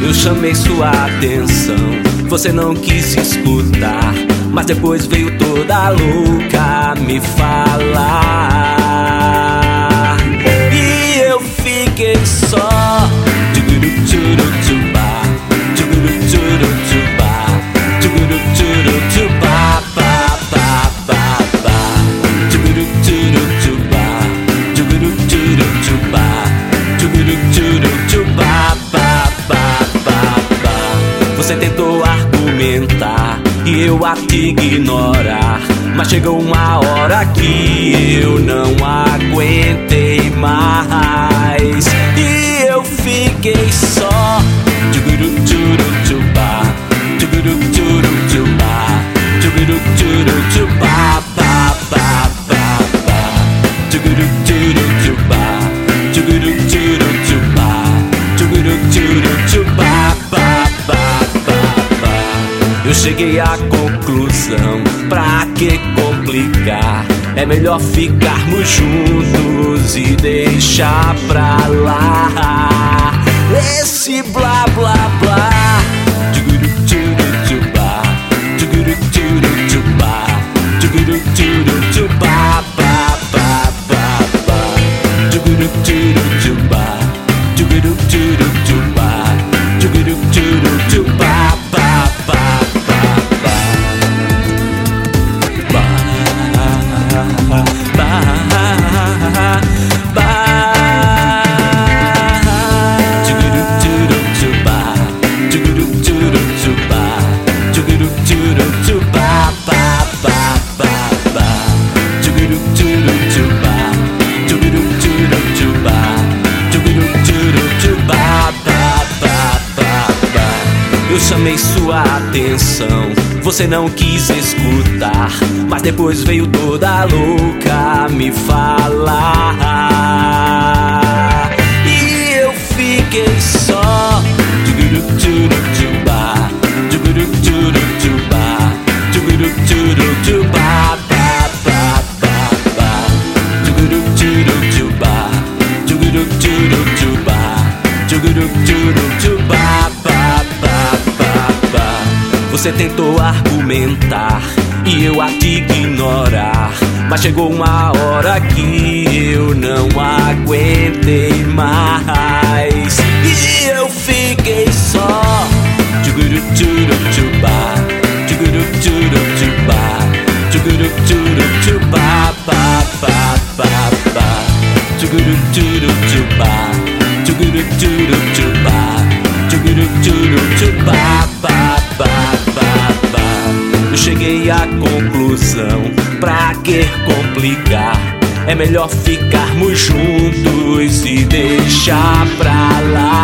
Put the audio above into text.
Eu chamei sua atenção, você não quis escutar, mas depois veio toda louca me falar. E eu fiquei só. Você tentou argumentar e eu a te ignorar, mas chegou uma hora que eu não aguentei mais e eu fiquei só. Eu cheguei à conclusão, pra que complicar? É melhor ficarmos juntos e deixar pra lá esse blá blá blá. Eu chamei sua atenção, você não quis escutar, mas depois veio toda louca me falar. E eu fiquei só. Você tentou argumentar e eu a te ignorar, mas chegou uma hora que eu não aguentei mais e eu fiquei só. Eu cheguei à conclusão, pra que complicar? É melhor ficarmos juntos e deixar pra lá